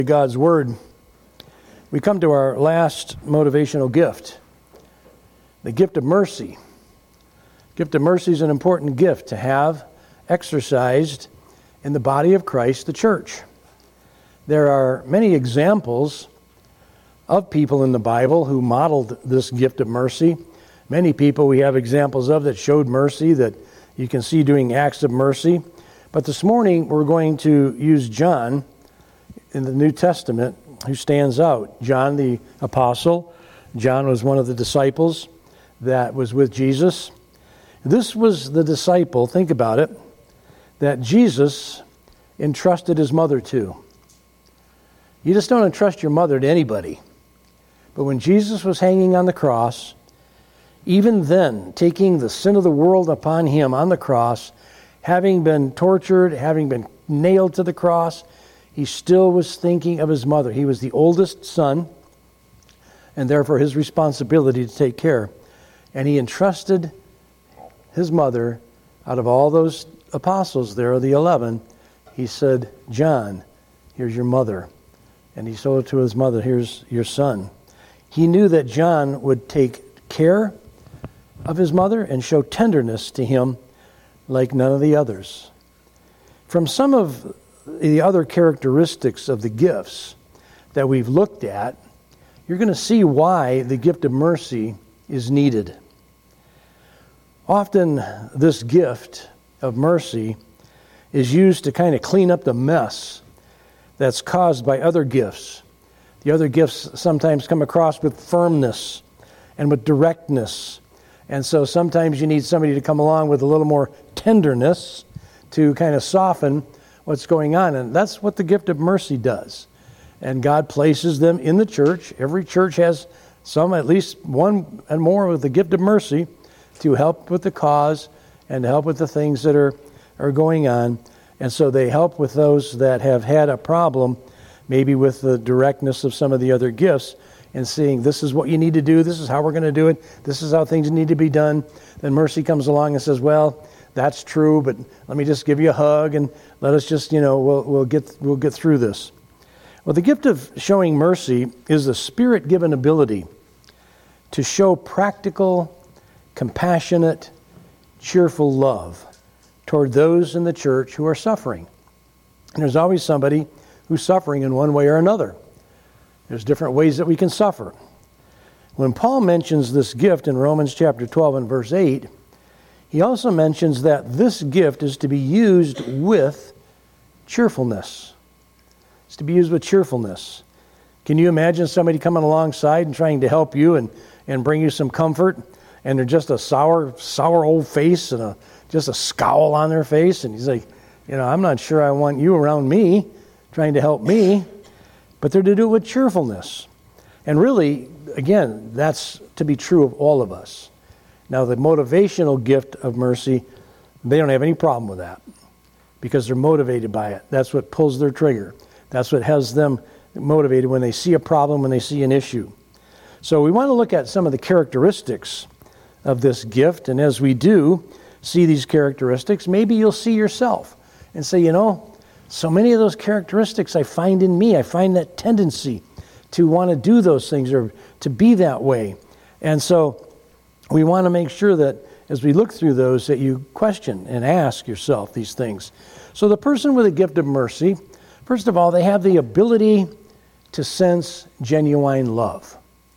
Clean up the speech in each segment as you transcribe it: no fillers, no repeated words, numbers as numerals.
God's Word, we come to our last motivational gift, the gift of mercy. Gift of mercy is an important gift to have exercised in the body of Christ, the church. There are many examples of people in the Bible who modeled this gift of mercy. Many people we have examples of that showed mercy, that you can see doing acts of mercy. But this morning we're going to use John in the New Testament, who stands out. John the Apostle. John was one of the disciples that was with Jesus. This was the disciple, think about it, that Jesus entrusted his mother to. You just don't entrust your mother to anybody. But when Jesus was hanging on the cross, even then, taking the sin of the world upon him on the cross, having been tortured, having been nailed to the cross, he still was thinking of his mother. He was the oldest son, and therefore his responsibility to take care. And he entrusted his mother, out of all those apostles there, the 11, he said, John, here's your mother. And he told to his mother, here's your son. He knew that John would take care of his mother and show tenderness to him like none of the others. From some of the other characteristics of the gifts that we've looked at, you're going to see why the gift of mercy is needed. Often this gift of mercy is used to kind of clean up the mess that's caused by other gifts. The other gifts sometimes come across with firmness and with directness. And so sometimes you need somebody to come along with a little more tenderness to kind of soften what's going on. And that's what the gift of mercy does. And God places them in the church. Every church has some, at least one and more, with the gift of mercy to help with the cause and help with the things that are going on. And so they help with those that have had a problem, maybe with the directness of some of the other gifts, and seeing this is what you need to do, this is how we're going to do it, this is how things need to be done. Then mercy comes along and says, well, that's true, but let me just give you a hug and let us just, we'll get through this. Well, the gift of showing mercy is the Spirit-given ability to show practical, compassionate, cheerful love toward those in the church who are suffering. And there's always somebody who's suffering in one way or another. There's different ways that we can suffer. When Paul mentions this gift in Romans chapter 12 and verse 8, he also mentions that this gift is to be used with cheerfulness. It's to be used with cheerfulness. Can you imagine somebody coming alongside and trying to help you and bring you some comfort, and they're just a sour old face and just a scowl on their face, and he's like, I'm not sure I want you around me trying to help me. But they're to do it with cheerfulness. And really, again, that's to be true of all of us. Now, the motivational gift of mercy, they don't have any problem with that because they're motivated by it. That's what pulls their trigger. That's what has them motivated when they see a problem, when they see an issue. So we want to look at some of the characteristics of this gift. And as we do see these characteristics, maybe you'll see yourself and say, so many of those characteristics I find in me. I find that tendency to want to do those things or to be that way. And so we want to make sure that as we look through those, that you question and ask yourself these things. So the person with a gift of mercy, first of all, they have the ability to sense genuine love.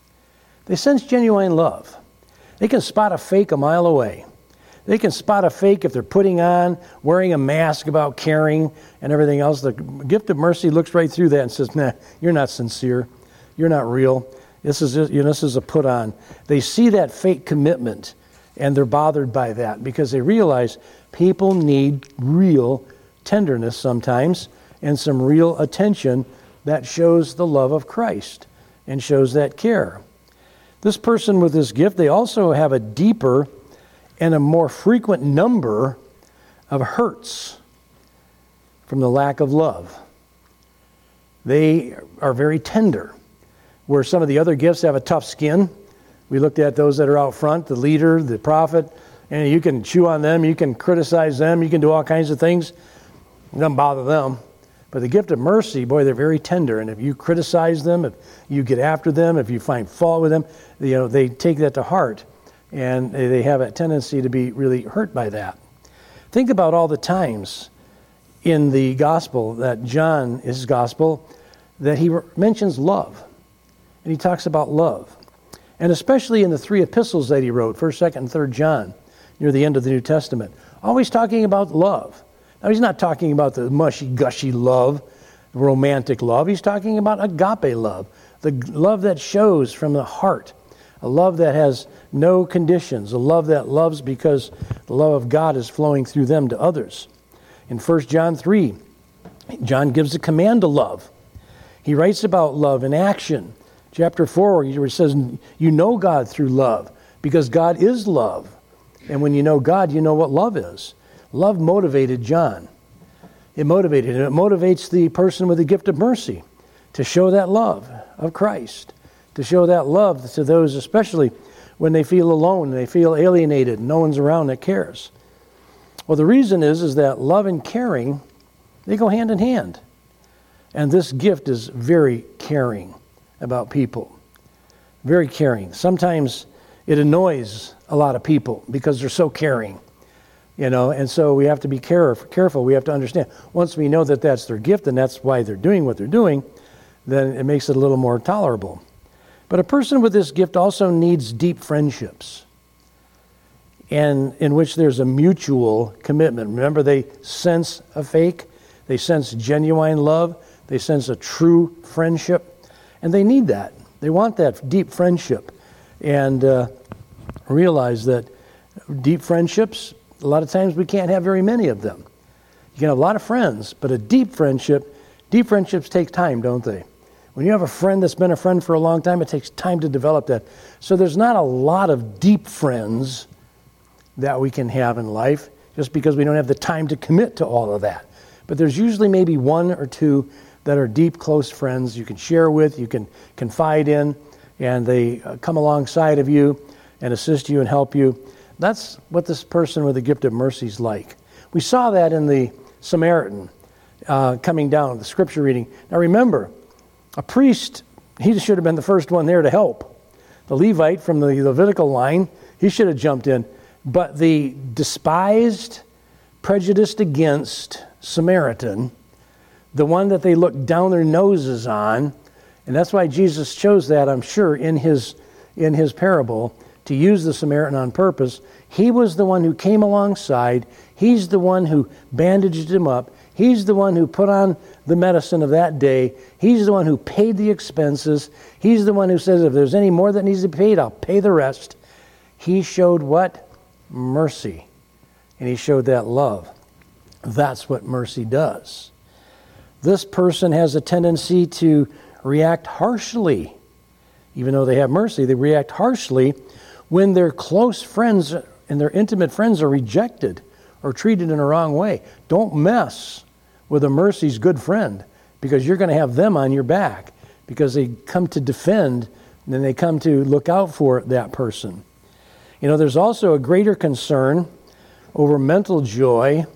They sense genuine love. They can spot a fake a mile away. They can spot a fake if they're putting on, wearing a mask about caring and everything else. The gift of mercy looks right through that and says, nah, you're not sincere. You're not real. This is a put on. They see that fake commitment and they're bothered by that because they realize people need real tenderness sometimes and some real attention that shows the love of Christ and shows that care. This person with this gift, they also have a deeper and a more frequent number of hurts from the lack of love. They are very tender, where some of the other gifts have a tough skin. We looked at those that are out front, the leader, the prophet, and you can chew on them, you can criticize them, you can do all kinds of things. It doesn't bother them. But the gift of mercy, boy, they're very tender. And if you criticize them, if you get after them, if you find fault with them, they take that to heart. And they have a tendency to be really hurt by that. Think about all the times in the gospel that John, his gospel, that he mentions love. And he talks about love. And especially in the 3 epistles that he wrote, 1st, 2nd, and 3rd John, near the end of the New Testament. Always talking about love. Now, he's not talking about the mushy-gushy love, romantic love. He's talking about agape love, the love that shows from the heart, a love that has no conditions, a love that loves because the love of God is flowing through them to others. In 1 John 3, John gives a command to love. He writes about love in action. Chapter 4, where he says, you know God through love, because God is love. And when you know God, you know what love is. Love motivated John. It motivates the person with the gift of mercy to show that love of Christ, to show that love to those, especially when they feel alone, they feel alienated, no one's around that cares. Well, the reason is that love and caring, they go hand in hand. And this gift is very caring about people. Very caring. Sometimes it annoys a lot of people because they're so caring. And so we have to be careful. We have to understand. Once we know that that's their gift and that's why they're doing what they're doing, then it makes it a little more tolerable. But a person with this gift also needs deep friendships, and in which there's a mutual commitment. Remember, they sense a fake, they sense genuine love, they sense a true friendship, and they need that. They want that deep friendship, and realize that deep friendships, a lot of times we can't have very many of them. You can have a lot of friends, but deep friendships take time, don't they? When you have a friend that's been a friend for a long time, it takes time to develop that. So there's not a lot of deep friends that we can have in life just because we don't have the time to commit to all of that. But there's usually maybe 1 or 2 that are deep, close friends you can share with, you can confide in, and they come alongside of you and assist you and help you. That's what this person with the gift of mercy is like. We saw that in the Samaritan coming down, the scripture reading. Now remember, a priest, he should have been the first one there to help. The Levite from the Levitical line, he should have jumped in. But the despised, prejudiced against Samaritan, the one that they looked down their noses on, and that's why Jesus chose that, I'm sure, in his parable, to use the Samaritan on purpose. He was the one who came alongside. He's the one who bandaged him up. He's the one who put on the medicine of that day. He's the one who paid the expenses. He's the one who says, if there's any more that needs to be paid, I'll pay the rest. He showed what? Mercy. And he showed that love. That's what mercy does. This person has a tendency to react harshly. Even though they have mercy, they react harshly when their close friends and their intimate friends are rejected or treated in a wrong way. Don't mess with a mercy's good friend, because you're going to have them on your back, because they come to defend and then they come to look out for that person. There's also a greater concern over mental joy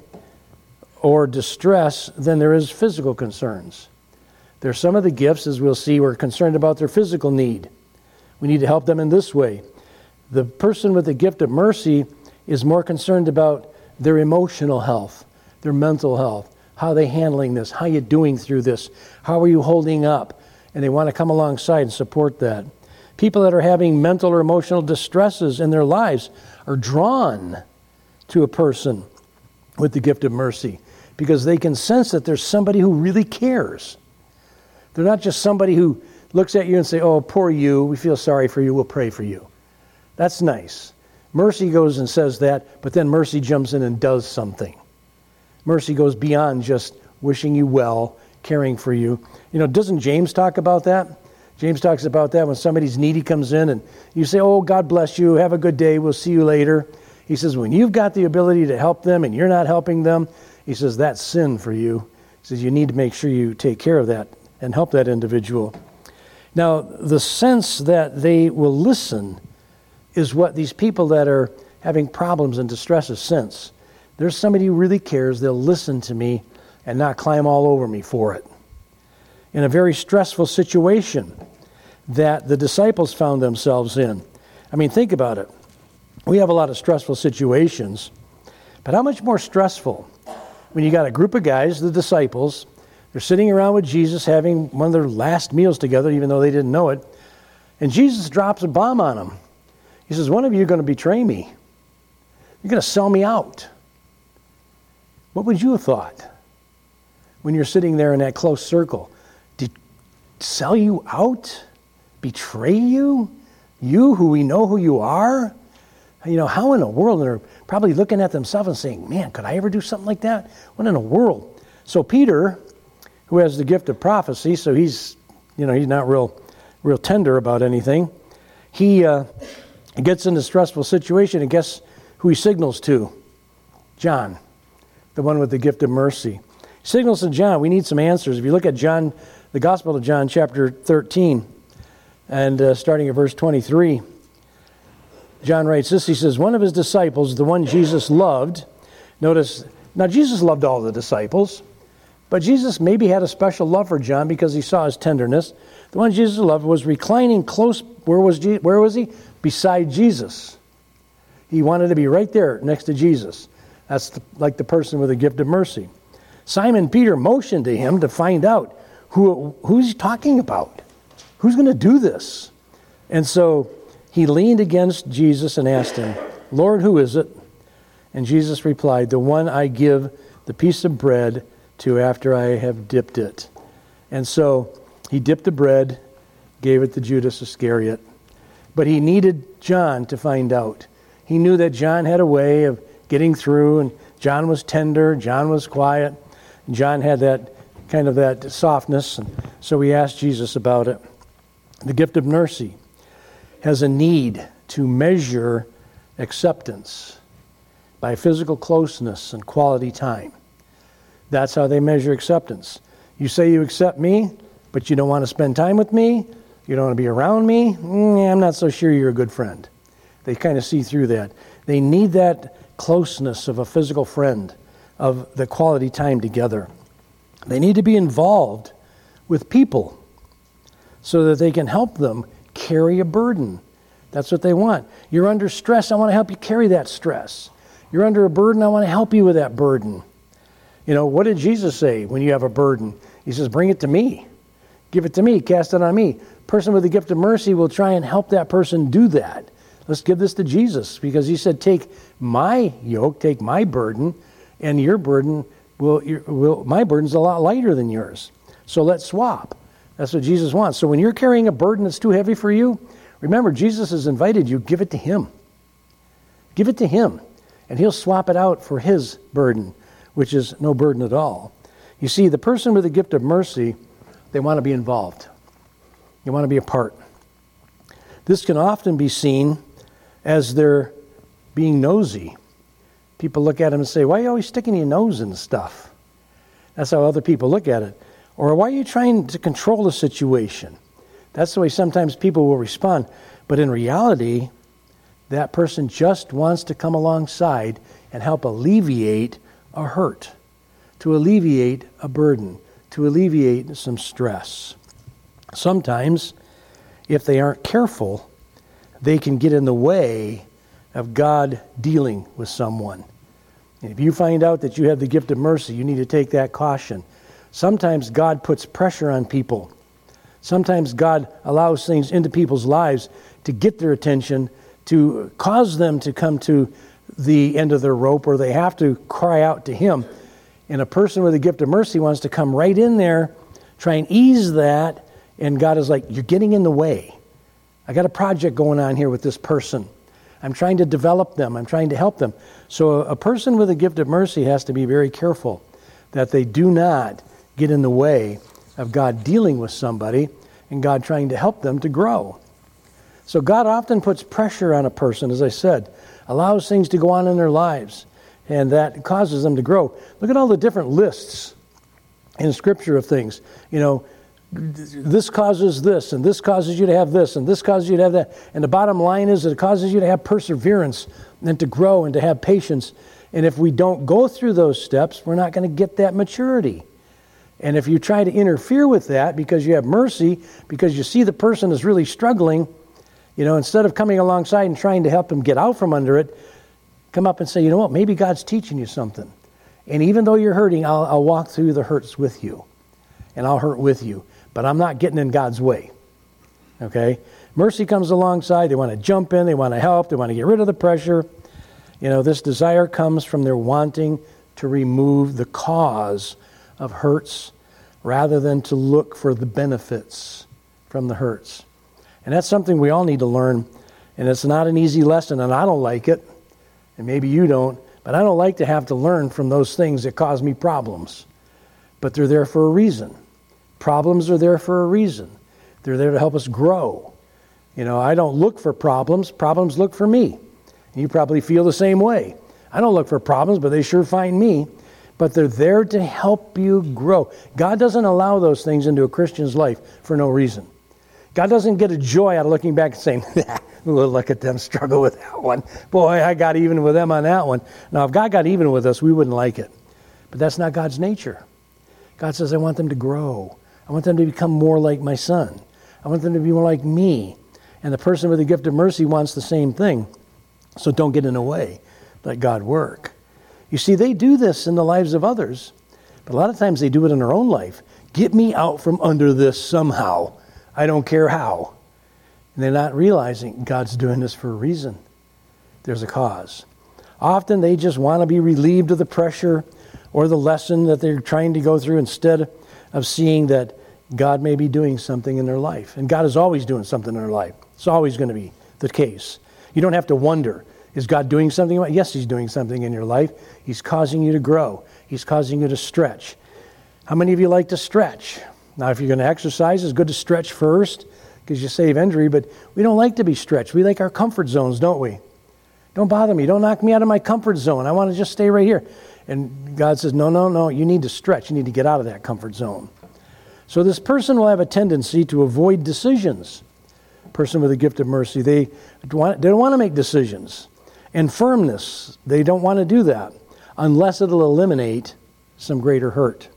or distress than there is physical concerns. There's some of the gifts, as we'll see, we're concerned about their physical need. We need to help them in this way. The person with the gift of mercy is more concerned about their emotional health, their mental health. How are they handling this? How are you doing through this? How are you holding up? And they want to come alongside and support that. People that are having mental or emotional distresses in their lives are drawn to a person with the gift of mercy because they can sense that there's somebody who really cares. They're not just somebody who looks at you and say, oh, poor you, we feel sorry for you, we'll pray for you. That's nice. Mercy goes and says that, but then mercy jumps in and does something. Mercy goes beyond just wishing you well, caring for you. Doesn't James talk about that? James talks about that when somebody's needy comes in and you say, oh, God bless you, have a good day, we'll see you later. He says, when you've got the ability to help them and you're not helping them, he says, that's sin for you. He says, you need to make sure you take care of that and help that individual. Now, the sense that they will listen is what these people that are having problems and distresses sense. There's somebody who really cares, they'll listen to me, and not climb all over me for it. In a very stressful situation that the disciples found themselves in. I mean, think about it. We have a lot of stressful situations, but how much more stressful when you got a group of guys, the disciples, they're sitting around with Jesus having one of their last meals together, even though they didn't know it, and Jesus drops a bomb on them. He says, one of you are going to betray me. You're going to sell me out. What would you have thought when you're sitting there in that close circle? Did sell you out? Betray you? You who we know who you are? You know, how in the world? And they're probably looking at themselves and saying, man, could I ever do something like that? What in the world? So Peter, who has the gift of prophecy, so he's not real tender about anything. He gets in a stressful situation, and guess who he signals to? John, the one with the gift of mercy. He signals to John. We need some answers. If you look at John, the Gospel of John, chapter 13, and starting at verse 23, John writes this. He says, one of his disciples, the one Jesus loved, notice, now Jesus loved all the disciples, but Jesus maybe had a special love for John because he saw his tenderness. The one Jesus loved was reclining close. Where was he? Beside Jesus. He wanted to be right there next to Jesus. That's like the person with the gift of mercy. Simon Peter motioned to him to find out who's he talking about. Who's going to do this? And so he leaned against Jesus and asked him, Lord, who is it? And Jesus replied, the one I give the piece of bread to after I have dipped it. And so he dipped the bread, gave it to Judas Iscariot. But he needed John to find out. He knew that John had a way of getting through, and John was tender, John was quiet, and John had that kind of that softness, and so he asked Jesus about it. The gift of mercy has a need to measure acceptance by physical closeness and quality time. That's how they measure acceptance. You say you accept me, but you don't want to spend time with me, you don't want to be around me, I'm not so sure you're a good friend. They kind of see through that. They need that closeness of a physical friend, of the quality time together. They need to be involved with people so that they can help them carry a burden. That's what they want. You're under stress, I want to help you carry that stress. You're under a burden, I want to help you with that burden. You know, what did Jesus say when you have a burden? He says, bring it to me. Give it to me. Cast it on me. Person with the gift of mercy will try and help that person do that. Let's give this to Jesus, because he said, take my yoke, take my burden, and your burden my burden's a lot lighter than yours. So let's swap. That's what Jesus wants. So when you're carrying a burden that's too heavy for you, remember, Jesus has invited you, give it to him. Give it to him, and he'll swap it out for his burden, which is no burden at all. You see, the person with the gift of mercy, they want to be involved. They want to be a part. This can often be seen as they're being nosy. People look at them and say, why are you always sticking your nose in stuff? That's how other people look at it. Or why are you trying to control the situation? That's the way sometimes people will respond. But in reality, that person just wants to come alongside and help alleviate a hurt, to alleviate a burden, to alleviate some stress. Sometimes, if they aren't careful, they can get in the way of God dealing with someone. And if you find out that you have the gift of mercy, you need to take that caution. Sometimes God puts pressure on people. Sometimes God allows things into people's lives to get their attention, to cause them to come to the end of their rope, or they have to cry out to him. And a person with a gift of mercy wants to come right in there, try and ease that, and God is like, you're getting in the way. I got a project going on here with this person. I'm trying to develop them. I'm trying to help them. So a person with a gift of mercy has to be very careful that they do not get in the way of God dealing with somebody and God trying to help them to grow. So God often puts pressure on a person, as I said, allows things to go on in their lives, and that causes them to grow. Look at all the different lists in Scripture of things. You know, this causes this, and this causes you to have this, and this causes you to have that. And the bottom line is that it causes you to have perseverance and to grow and to have patience. And if we don't go through those steps, we're not going to get that maturity. And if you try to interfere with that because you have mercy, because you see the person is really struggling, instead of coming alongside and trying to help them get out from under it, come up and say, you know what, maybe God's teaching you something. And even though you're hurting, I'll walk through the hurts with you. And I'll hurt with you. But I'm not getting in God's way. Okay? Mercy comes alongside. They want to jump in. They want to help. They want to get rid of the pressure. This desire comes from their wanting to remove the cause of hurts rather than to look for the benefits from the hurts. And that's something we all need to learn. And it's not an easy lesson, and I don't like it. And maybe you don't. But I don't like to have to learn from those things that cause me problems. But they're there for a reason. Problems are there for a reason. They're there to help us grow. I don't look for problems. Problems look for me. And you probably feel the same way. I don't look for problems, but they sure find me. But they're there to help you grow. God doesn't allow those things into a Christian's life for no reason. God doesn't get a joy out of looking back and saying, look at them struggle with that one. Boy, I got even with them on that one. Now, if God got even with us, we wouldn't like it. But that's not God's nature. God says, I want them to grow. I want them to become more like my son. I want them to be more like me. And the person with the gift of mercy wants the same thing. So don't get in the way. Let God work. You see, they do this in the lives of others. But a lot of times they do it in their own life. Get me out from under this somehow. I don't care how. And they're not realizing God's doing this for a reason. There's a cause. Often they just want to be relieved of the pressure or the lesson that they're trying to go through instead of seeing that God may be doing something in their life. And God is always doing something in their life. It's always going to be the case. You don't have to wonder, is God doing something? Yes, He's doing something in your life. He's causing you to grow. He's causing you to stretch. How many of you like to stretch? Now, if you're going to exercise, it's good to stretch first because you save injury, but we don't like to be stretched. We like our comfort zones, don't we? Don't bother me. Don't knock me out of my comfort zone. I want to just stay right here. And God says, no, you need to stretch. You need to get out of that comfort zone. So this person will have a tendency to avoid decisions. Person with a gift of mercy, they don't want to make decisions. And firmness, they don't want to do that unless it'll eliminate some greater hurt.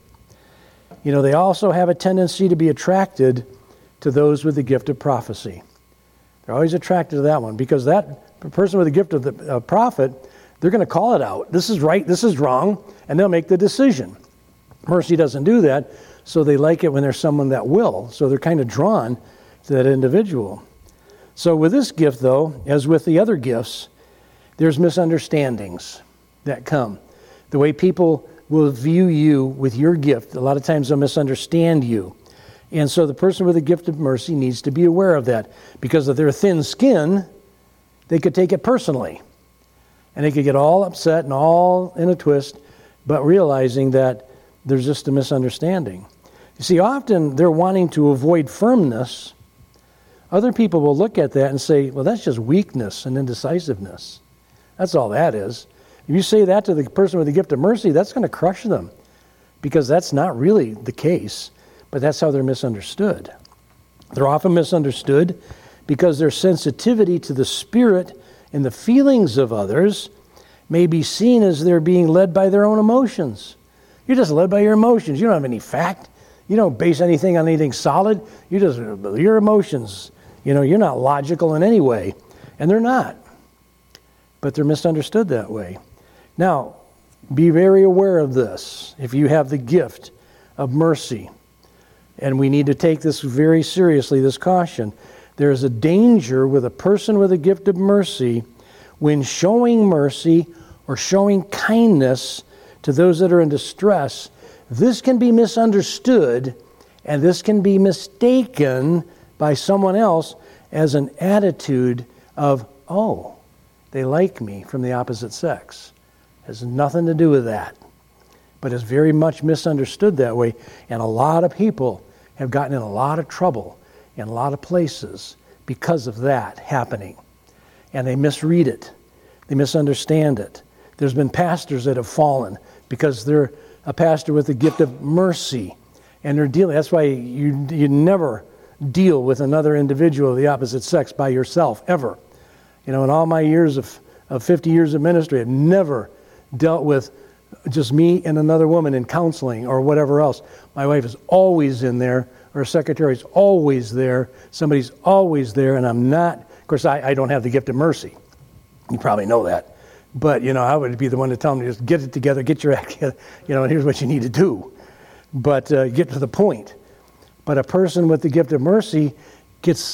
They also have a tendency to be attracted to those with the gift of prophecy. They're always attracted to that one because that person with the gift of the prophet, they're going to call it out. This is right, this is wrong, and they'll make the decision. Mercy doesn't do that, so they like it when there's someone that will. So they're kind of drawn to that individual. So with this gift, though, as with the other gifts, there's misunderstandings that come. The way people will view you with your gift, a lot of times they'll misunderstand you. And so the person with the gift of mercy needs to be aware of that. Because of their thin skin, they could take it personally. And they could get all upset and all in a twist, but realizing that there's just a misunderstanding. You see, often they're wanting to avoid firmness. Other people will look at that and say, well, that's just weakness and indecisiveness. That's all that is. If you say that to the person with the gift of mercy, that's going to crush them because that's not really the case, but that's how they're misunderstood. They're often misunderstood because their sensitivity to the spirit and the feelings of others may be seen as they're being led by their own emotions. You're just led by your emotions. You don't have any fact. You don't base anything on anything solid. Your emotions. You're not logical in any way. And they're not. But they're misunderstood that way. Now, be very aware of this. If you have the gift of mercy, and we need to take this very seriously, this caution, there is a danger with a person with a gift of mercy when showing mercy or showing kindness to those that are in distress. This can be misunderstood, and this can be mistaken by someone else as an attitude of, oh, they like me from the opposite sex. It has nothing to do with that. But it's very much misunderstood that way, and a lot of people have gotten in a lot of trouble in a lot of places because of that happening. And they misread it. They misunderstand it. There's been pastors that have fallen because they're a pastor with the gift of mercy. And they're dealing, that's why you never deal with another individual of the opposite sex by yourself, ever. In all my years of 50 years of ministry, I've never dealt with just me and another woman in counseling or whatever else. My wife is always in there. Her secretary's always there. Somebody's always there, and I'm not. Of course, I don't have the gift of mercy. You probably know that. But, I would be the one to tell them, just get it together, get your act together, and here's what you need to do. But get to the point. But a person with the gift of mercy gets,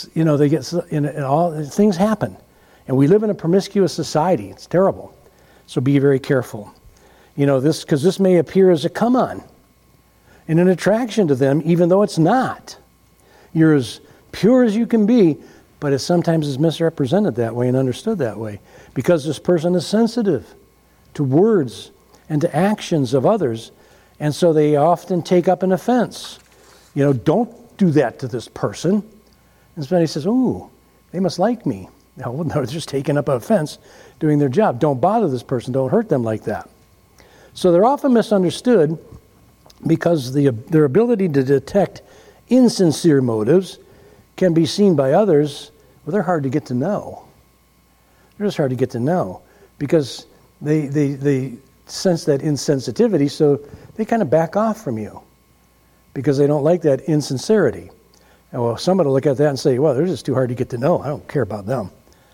all things happen. And we live in a promiscuous society. It's terrible. So be very careful. Because this may appear as a come on and an attraction to them, even though it's not. You're as pure as you can be, but it sometimes is misrepresented that way and understood that way, because this person is sensitive to words and to actions of others, and so they often take up an offense. Don't do that to this person. And somebody says, ooh, they must like me. No, they're just taking up an offense, doing their job. Don't bother this person. Don't hurt them like that. So they're often misunderstood because their ability to detect insincere motives can be seen by others. Well, they're hard to get to know. They're just hard to get to know because they sense that insensitivity, so they kind of back off from you because they don't like that insincerity. And well, somebody will look at that and say, well, they're just too hard to get to know. I don't care about them.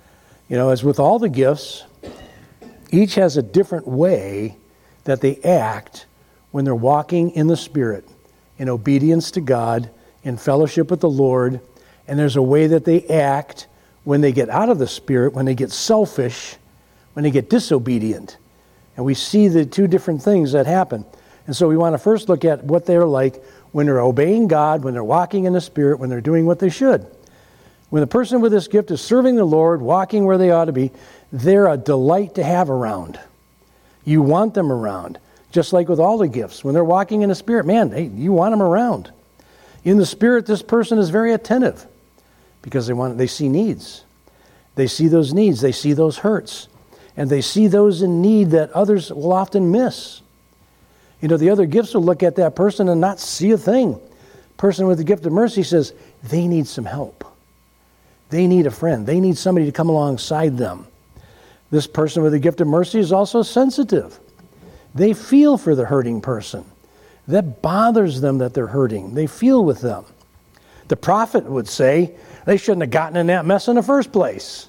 As with all the gifts, each has a different way that they act when they're walking in the Spirit, in obedience to God, in fellowship with the Lord. And there's a way that they act when they get out of the Spirit, when they get selfish, when they get disobedient. And we see the two different things that happen. And so we want to first look at what they're like when they're obeying God, when they're walking in the Spirit, when they're doing what they should. When the person with this gift is serving the Lord, walking where they ought to be, they're a delight to have around. You want them around. Just like with all the gifts. When they're walking in the Spirit, man, you want them around. In the Spirit, this person is very attentive because they see needs. They see those needs. They see those hurts. And they see those in need that others will often miss. The other gifts will look at that person and not see a thing. Person with the gift of mercy says, they need some help. They need a friend. They need somebody to come alongside them. This person with the gift of mercy is also sensitive. They feel for the hurting person. That bothers them that they're hurting. They feel with them. The prophet would say, they shouldn't have gotten in that mess in the first place.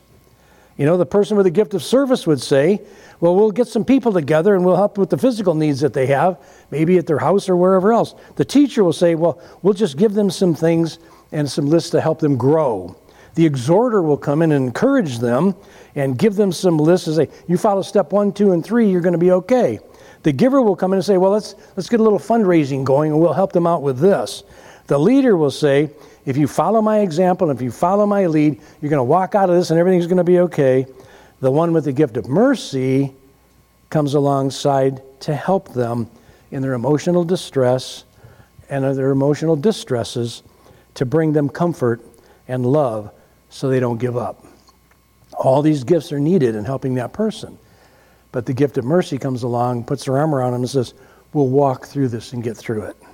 The person with the gift of service would say, well, we'll get some people together and we'll help with the physical needs that they have, maybe at their house or wherever else. The teacher will say, well, we'll just give them some things and some lists to help them grow. The exhorter will come in and encourage them and give them some lists and say, you follow step 1, 2, and 3, you're going to be okay. The giver will come in and say, well, let's get a little fundraising going and we'll help them out with this. The leader will say, if you follow my example and if you follow my lead, you're going to walk out of this and everything's going to be okay. The one with the gift of mercy comes alongside to help them in their emotional distress and their emotional distresses, to bring them comfort and love so they don't give up. All these gifts are needed in helping that person. But the gift of mercy comes along, puts their arm around them and says, we'll walk through this and get through it.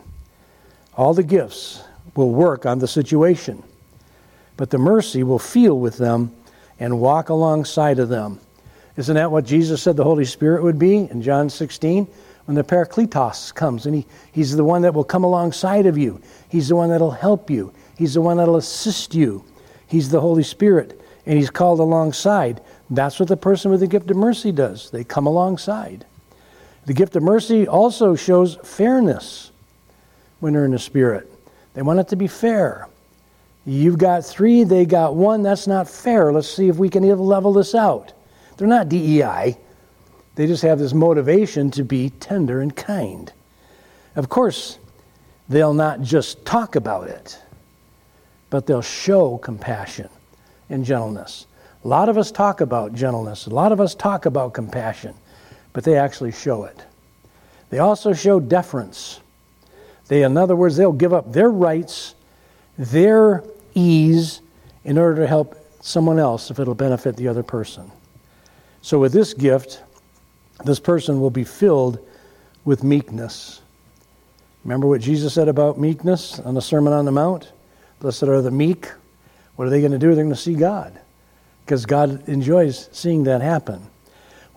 All the gifts will work on the situation, but the mercy will feel with them and walk alongside of them. Isn't that what Jesus said the Holy Spirit would be in John 16? When the Parakletos comes, and he's the one that will come alongside of you. He's the one that will help you. He's the one that will assist you. He's the Holy Spirit, and he's called alongside. That's what the person with the gift of mercy does. They come alongside. The gift of mercy also shows fairness when they're in the Spirit. They want it to be fair. You've got 3, they got 1. That's not fair. Let's see if we can level this out. They're not DEI. They just have this motivation to be tender and kind. Of course, they'll not just talk about it, but they'll show compassion and gentleness. A lot of us talk about gentleness. A lot of us talk about compassion, but they actually show it. They also show deference. In other words, they'll give up their rights, their ease, in order to help someone else if it'll benefit the other person. So with this gift, this person will be filled with meekness. Remember what Jesus said about meekness on the Sermon on the Mount? Blessed are the meek. What are they going to do? They're going to see God, because God enjoys seeing that happen.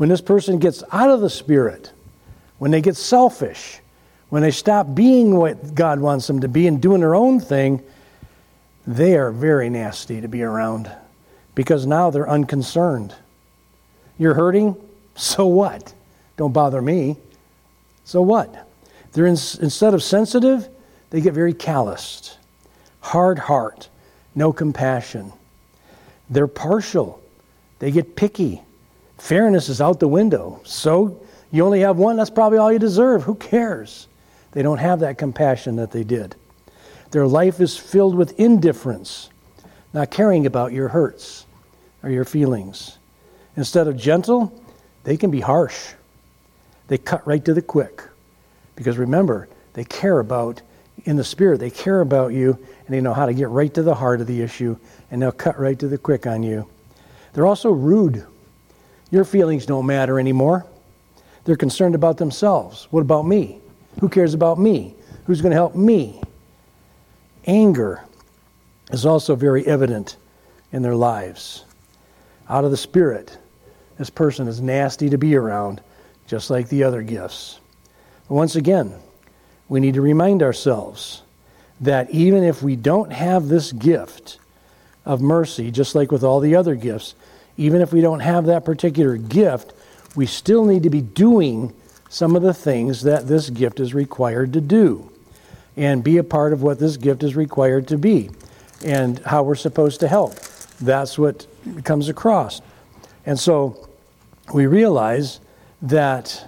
When this person gets out of the Spirit, when they get selfish, when they stop being what God wants them to be and doing their own thing, they are very nasty to be around because now they're unconcerned. You're hurting? So what? Don't bother me. So what? They're instead of sensitive, they get very calloused, hard heart, no compassion. They're partial. They get picky. Fairness is out the window. So you only have one, that's probably all you deserve. Who cares? They don't have that compassion that they did. Their life is filled with indifference, not caring about your hurts or your feelings. Instead of gentle, they can be harsh. They cut right to the quick. Because remember, they care about, in the Spirit, they care about you, and they know how to get right to the heart of the issue, and they'll cut right to the quick on you. They're also rude. Your feelings don't matter anymore. They're concerned about themselves. What about me? Who cares about me? Who's going to help me? Anger is also very evident in their lives. Out of the Spirit, this person is nasty to be around, just like the other gifts. But once again, we need to remind ourselves that even if we don't have this gift of mercy, just like with all the other gifts, even if we don't have that particular gift, we still need to be doing some of the things that this gift is required to do and be a part of what this gift is required to be and how we're supposed to help. That's what comes across. And so we realize that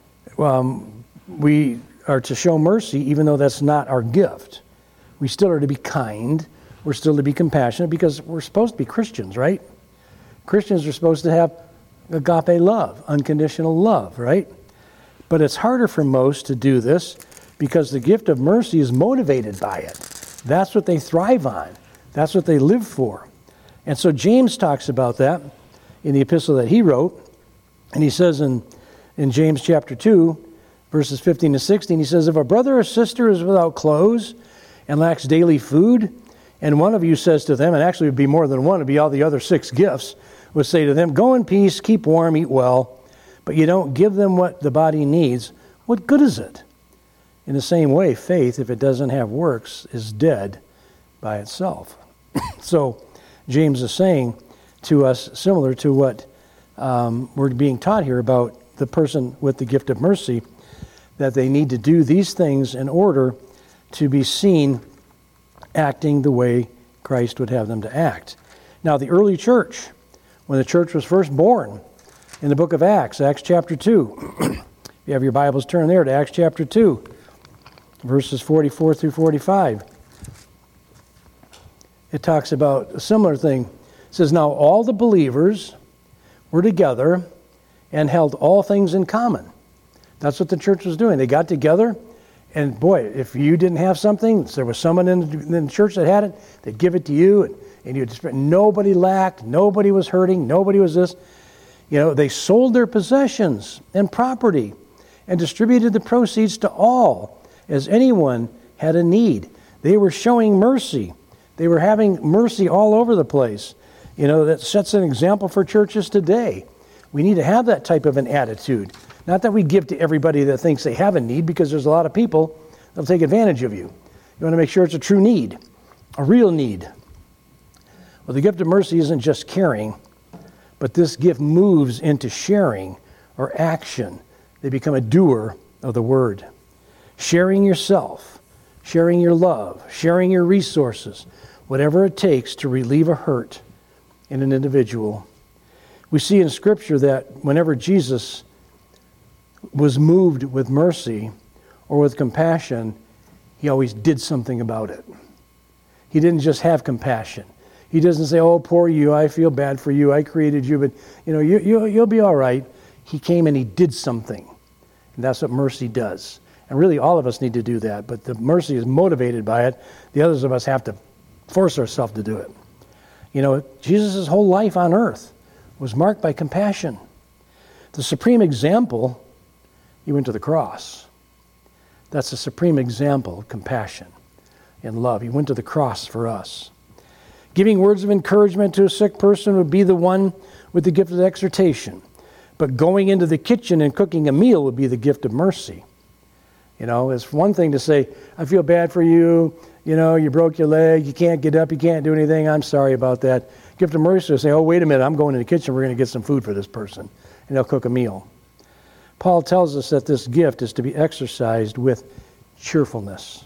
we are to show mercy even though that's not our gift. We still are to be kind. We're still to be compassionate because we're supposed to be Christians, right? Christians are supposed to have agape love, unconditional love, right? But it's harder for most to do this because the gift of mercy is motivated by it. That's what they thrive on. That's what they live for. And so James talks about that in the epistle that he wrote. And he says in James chapter 2, verses 15 to 16, he says, if a brother or sister is without clothes and lacks daily food, and one of you says to them, and actually it would be more than one, it would be all the other 6 gifts, would say to them, go in peace, keep warm, eat well, but you don't give them what the body needs, what good is it? In the same way, faith, if it doesn't have works, is dead by itself. So James is saying to us, similar to what we're being taught here about the person with the gift of mercy, that they need to do these things in order to be seen acting the way Christ would have them to act. Now, the early church, when the church was first born, in the book of Acts, Acts chapter 2, if you have your Bibles, turn there to Acts chapter 2, verses 44 through 45. It talks about a similar thing. It says, now all the believers were together and held all things in common. That's what the church was doing. They got together, and boy, if you didn't have something, there was someone in the church that had it, they'd give it to you, and you'd spend. Nobody lacked, nobody was hurting, nobody was this. You know, they sold their possessions and property and distributed the proceeds to all as anyone had a need. They were showing mercy. They were having mercy all over the place. You know, that sets an example for churches today. We need to have that type of an attitude. Not that we give to everybody that thinks they have a need, because there's a lot of people that'll take advantage of you. You want to make sure it's a true need, a real need. Well, the gift of mercy isn't just caring, but this gift moves into sharing or action. They become a doer of the word. Sharing yourself, sharing your love, sharing your resources, whatever it takes to relieve a hurt in an individual. We see in Scripture that whenever Jesus was moved with mercy or with compassion, he always did something about it. He didn't just have compassion. He doesn't say, oh, poor you, I feel bad for you, I created you, but you'll be all right. He came and he did something. And that's what mercy does. And really all of us need to do that, but the mercy is motivated by it. The others of us have to force ourselves to do it. You know, Jesus' whole life on earth was marked by compassion. The supreme example, he went to the cross. That's the supreme example of compassion and love. He went to the cross for us. Giving words of encouragement to a sick person would be the one with the gift of exhortation. But going into the kitchen and cooking a meal would be the gift of mercy. You know, it's one thing to say, I feel bad for you. You know, you broke your leg. You can't get up. You can't do anything. I'm sorry about that. Gift of mercy is say, oh, wait a minute. I'm going in the kitchen. We're going to get some food for this person. And they'll cook a meal. Paul tells us that this gift is to be exercised with cheerfulness.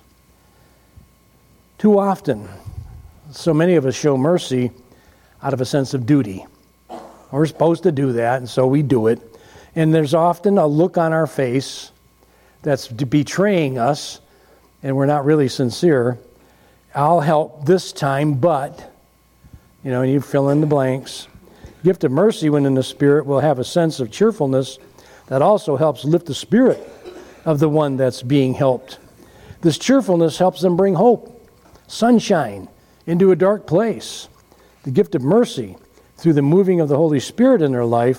Too often, so many of us show mercy out of a sense of duty. We're supposed to do that, and so we do it. And there's often a look on our face that's betraying us, and we're not really sincere. I'll help this time, but, you know, you fill in the blanks. Gift of mercy, when in the Spirit, will have a sense of cheerfulness that also helps lift the spirit of the one that's being helped. This cheerfulness helps them bring hope, sunshine, into a dark place. The gift of mercy, through the moving of the Holy Spirit in their life,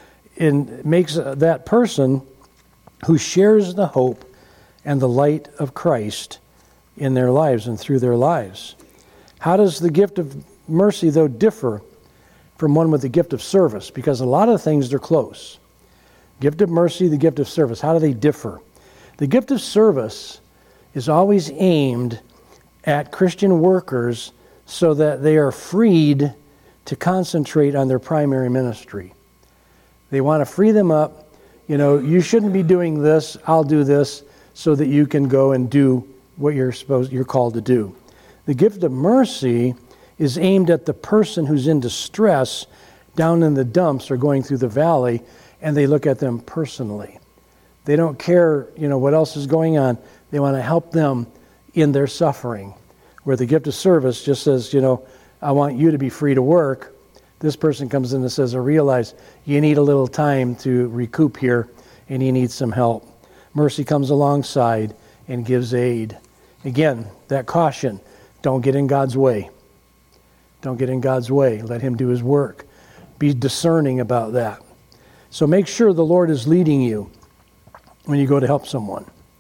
makes that person who shares the hope and the light of Christ in their lives and through their lives. How does the gift of mercy, though, differ from one with the gift of service? Because a lot of things, they're close. Gift of mercy, the gift of service, how do they differ? The gift of service is always aimed at Christian workers so that they are freed to concentrate on their primary ministry. They want to free them up. You know, you shouldn't be doing this, I'll do this, so that you can go and do what you're called to do. The gift of mercy is aimed at the person who's in distress down in the dumps or going through the valley, and they look at them personally. They don't care, you know, what else is going on. They want to help them in their suffering. Where the gift of service just says, you know, I want you to be free to work. This person comes in and says, I realize you need a little time to recoup here and you need some help. Mercy comes alongside and gives aid. Again, that caution, don't get in God's way. Don't get in God's way. Let Him do His work. Be discerning about that. So make sure the Lord is leading you when you go to help someone.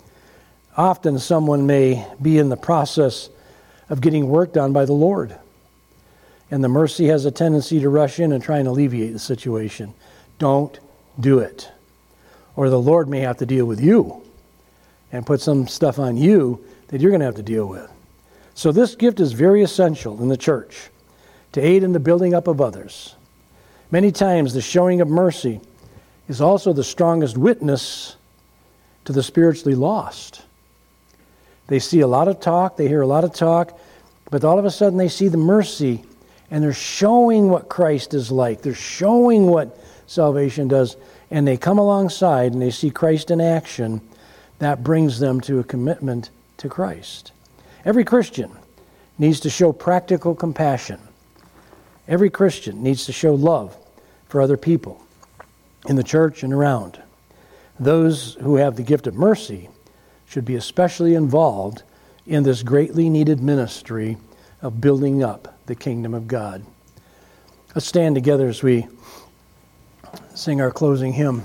Often someone may be in the process of getting work done by the Lord. And the mercy has a tendency to rush in and try and alleviate the situation. Don't do it. Or the Lord may have to deal with you and put some stuff on you that you're going to have to deal with. So this gift is very essential in the church to aid in the building up of others. Many times the showing of mercy is also the strongest witness to the spiritually lost. They see a lot of talk, they hear a lot of talk, but all of a sudden they see the mercy and they're showing what Christ is like. They're showing what salvation does, and they come alongside and they see Christ in action. That brings them to a commitment to Christ. Every Christian needs to show practical compassion. Every Christian needs to show love for other people in the church and around. Those who have the gift of mercy should be especially involved in this greatly needed ministry of building up the kingdom of God. Let's stand together as we sing our closing hymn.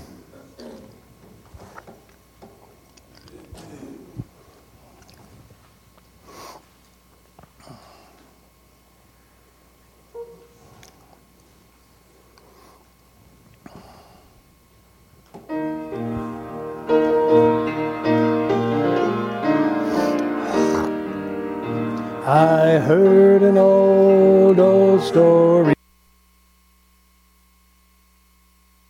I heard an old story